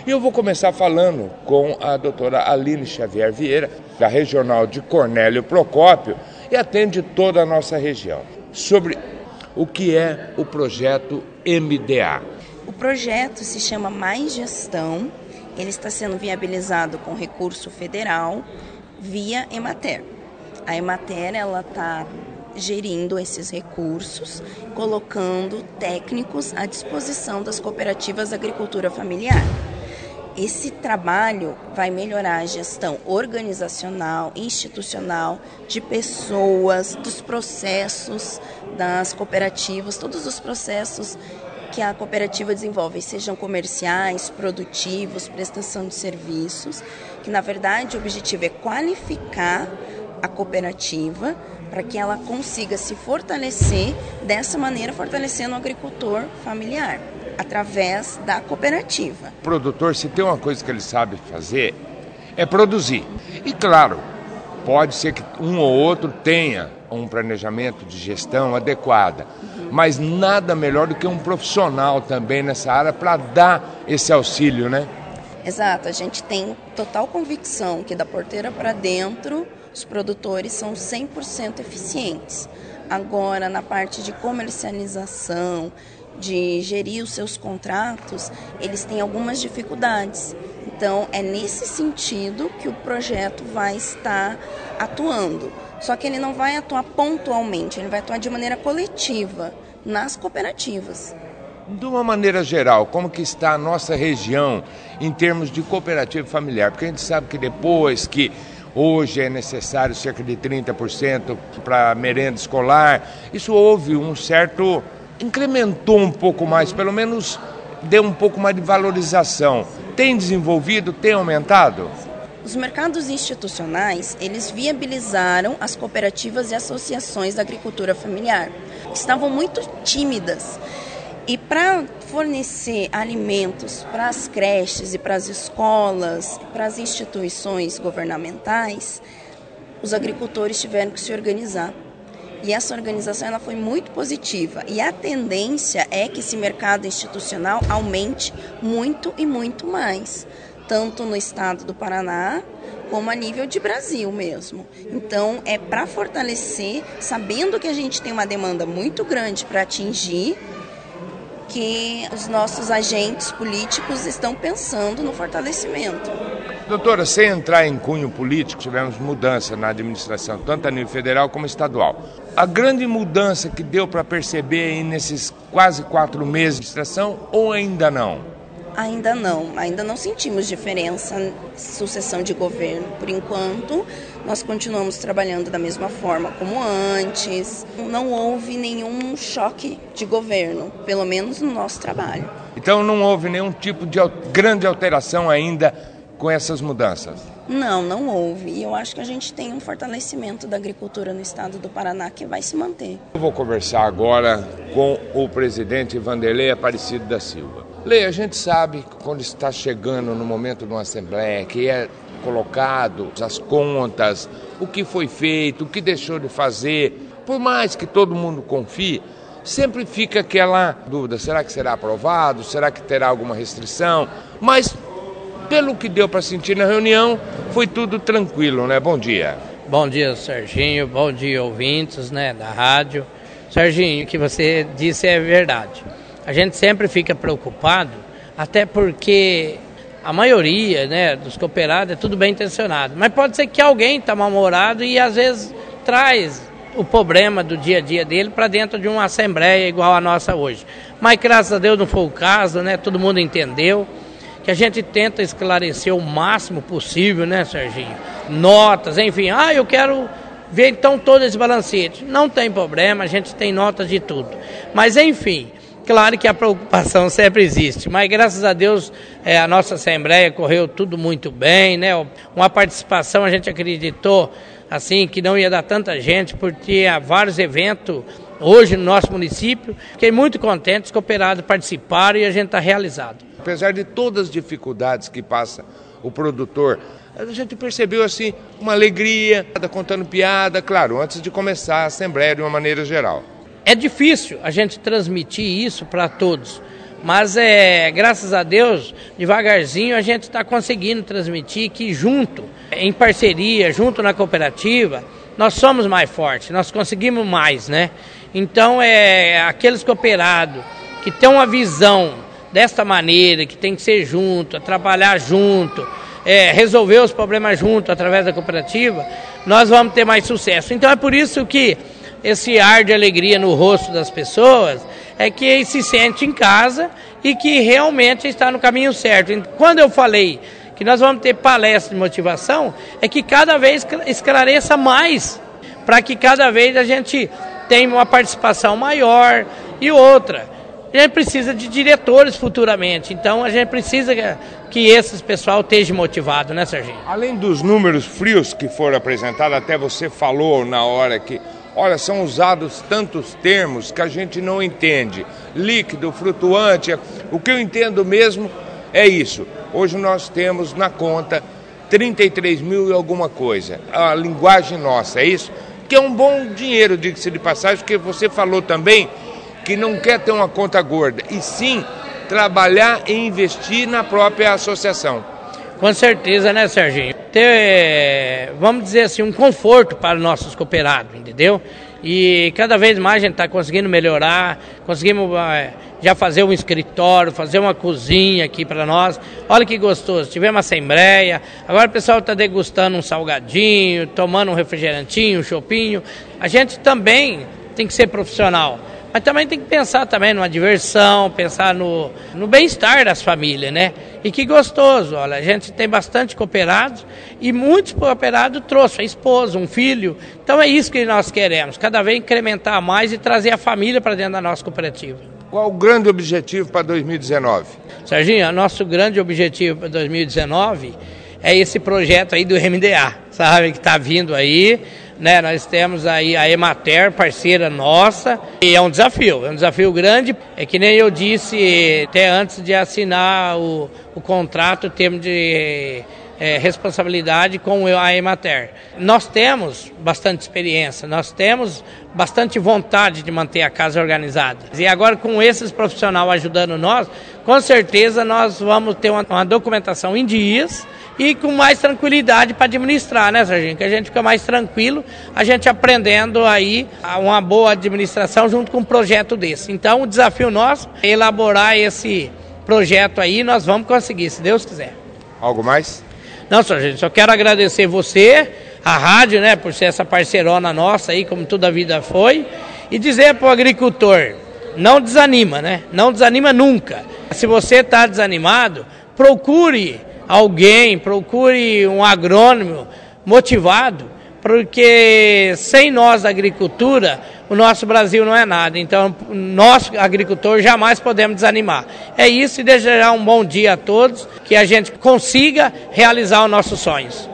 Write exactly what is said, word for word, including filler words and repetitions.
E eu vou começar falando com a doutora Aline Xavier Vieira, da Regional de Cornélio Procópio, e atende toda a nossa região, sobre o que é o projeto M D A. O projeto se chama Mais Gestão, ele está sendo viabilizado com recurso federal via Emater. A Emater ela está gerindo esses recursos, colocando técnicos à disposição das cooperativas de agricultura familiar. Esse trabalho vai melhorar a gestão organizacional, institucional, de pessoas, dos processos das cooperativas, todos os processos que a cooperativa desenvolve, sejam comerciais, produtivos, prestação de serviços, que na verdade o objetivo é qualificar a cooperativa para que ela consiga se fortalecer, dessa maneira fortalecendo o agricultor familiar, através da cooperativa. O produtor, se tem uma coisa que ele sabe fazer, é produzir. E claro, pode ser que um ou outro tenha um planejamento de gestão adequada, uhum. mas nada melhor do que um profissional também nessa área para dar esse auxílio, né? Exato, a gente tem total convicção que da porteira para dentro os produtores são cem por cento eficientes. Agora, na parte de comercialização, de gerir os seus contratos, eles têm algumas dificuldades. Então, é nesse sentido que o projeto vai estar atuando. Só que ele não vai atuar pontualmente, ele vai atuar de maneira coletiva nas cooperativas. De uma maneira geral, como que está a nossa região em termos de cooperativa familiar? Porque a gente sabe que depois que hoje é necessário cerca de trinta por cento para merenda escolar, isso houve um certo... incrementou um pouco mais, pelo menos deu um pouco mais de valorização. Tem desenvolvido, tem aumentado? Os mercados institucionais, eles viabilizaram as cooperativas e associações da agricultura familiar, que estavam muito tímidas. E para fornecer alimentos para as creches e para as escolas, para as instituições governamentais, os agricultores tiveram que se organizar. E essa organização ela foi muito positiva. E a tendência é que esse mercado institucional aumente muito e muito mais, tanto no estado do Paraná, como a nível de Brasil mesmo. Então, é para fortalecer, sabendo que a gente tem uma demanda muito grande para atingir, que os nossos agentes políticos estão pensando no fortalecimento. Doutora, sem entrar em cunho político, tivemos mudança na administração, tanto a nível federal como estadual. A grande mudança que deu para perceber aí nesses quase quatro meses de administração, ou ainda não? Ainda não, ainda não sentimos diferença em sucessão de governo. Por enquanto, nós continuamos trabalhando da mesma forma como antes. Não houve nenhum choque de governo, pelo menos no nosso trabalho. Então não houve nenhum tipo de grande alteração ainda com essas mudanças? Não, não houve. E eu acho que a gente tem um fortalecimento da agricultura no estado do Paraná que vai se manter. Eu vou conversar agora com o presidente Vanderlei Aparecido da Silva. Lei, a gente sabe que quando está chegando no momento de uma assembleia, que é colocado as contas, o que foi feito, o que deixou de fazer, por mais que todo mundo confie, sempre fica aquela dúvida, será que será aprovado, será que terá alguma restrição, mas pelo que deu para sentir na reunião, foi tudo tranquilo, né? Bom dia. Bom dia, Serginho, bom dia, ouvintes, né, da rádio. Serginho, o que você disse é verdade. A gente sempre fica preocupado, até porque a maioria, né, dos cooperados é tudo bem intencionado. Mas pode ser que alguém está mal-humorado e às vezes traz o problema do dia a dia dele para dentro de uma assembleia igual a nossa hoje. Mas graças a Deus não foi o caso, né? Todo mundo entendeu que a gente tenta esclarecer o máximo possível, né, Serginho? Notas, enfim, ah, eu quero ver então todo esse balancete. Não tem problema, a gente tem notas de tudo. Mas enfim, claro que a preocupação sempre existe, mas graças a Deus é, a nossa assembleia correu tudo muito bem, né? Uma participação, a gente acreditou assim que não ia dar tanta gente, porque há vários eventos hoje no nosso município. Fiquei muito contente, os cooperados participaram e a gente está realizado. Apesar de todas as dificuldades que passa o produtor, a gente percebeu assim uma alegria, contando piada, claro, antes de começar a assembleia de uma maneira geral. É difícil a gente transmitir isso para todos, Mas, é, graças a Deus, devagarzinho a gente está conseguindo transmitir que junto, em parceria, junto na cooperativa, nós somos mais fortes, nós conseguimos mais, né? Então, é, aqueles cooperados que têm uma visão desta maneira, que tem que ser junto, trabalhar junto, é, resolver os problemas junto através da cooperativa, nós vamos ter mais sucesso. Então, é por isso que esse ar de alegria no rosto das pessoas é que se sente em casa e que realmente está no caminho certo. Quando eu falei que nós vamos ter palestra de motivação, é que cada vez esclareça mais, para que cada vez a gente tenha uma participação maior. E outra, a gente precisa de diretores futuramente, então a gente precisa que esse pessoal esteja motivado, né, Serginho? Além dos números frios que foram apresentados, até você falou na hora que, olha, são usados tantos termos que a gente não entende. Líquido, flutuante, o que eu entendo mesmo é isso. Hoje nós temos na conta trinta e três mil e alguma coisa. A linguagem nossa, é isso? Que é um bom dinheiro, diga-se de passagem, porque você falou também que não quer ter uma conta gorda, e sim trabalhar e investir na própria associação. Com certeza, né, Serginho? Ter, vamos dizer assim, um conforto para os nossos cooperados, entendeu? E cada vez mais a gente está conseguindo melhorar, conseguimos já fazer um escritório, fazer uma cozinha aqui para nós. Olha que gostoso, tivemos uma assembleia, agora o pessoal está degustando um salgadinho, tomando um refrigerantinho, um chopinho. A gente também tem que ser profissional, mas também tem que pensar também numa diversão, pensar no, no bem-estar das famílias, né? E que gostoso, olha, a gente tem bastante cooperados e muitos cooperados trouxeram a esposa, um filho. Então é isso que nós queremos, cada vez incrementar mais e trazer a família para dentro da nossa cooperativa. Qual o grande objetivo para dois mil e dezenove? Serginho, nosso grande objetivo para dois mil e dezenove é esse projeto aí do M D A, sabe, que está vindo aí. Né, nós temos aí a Emater, parceira nossa, e é um desafio, é um desafio grande. É que nem eu disse até antes de assinar o, o contrato, temos de é, responsabilidade com a Emater. Nós temos bastante experiência, nós temos bastante vontade de manter a casa organizada. E agora com esses profissionais ajudando nós, com certeza nós vamos ter uma, uma documentação em dias, e com mais tranquilidade para administrar, né, Serginho? Que a gente fica mais tranquilo, a gente aprendendo aí uma boa administração junto com um projeto desse. Então, o desafio nosso é elaborar esse projeto aí, nós vamos conseguir, se Deus quiser. Algo mais? Não, Serginho, só quero agradecer você, a rádio, né, por ser essa parceirona nossa aí, como toda a vida foi, e dizer para o agricultor, não desanima, né? Não desanima nunca. Se você está desanimado, procure alguém, procure um agrônomo motivado, porque sem nós da agricultura, o nosso Brasil não é nada. Então, nós, agricultor, jamais podemos desanimar. É isso, e desejar um bom dia a todos, que a gente consiga realizar os nossos sonhos.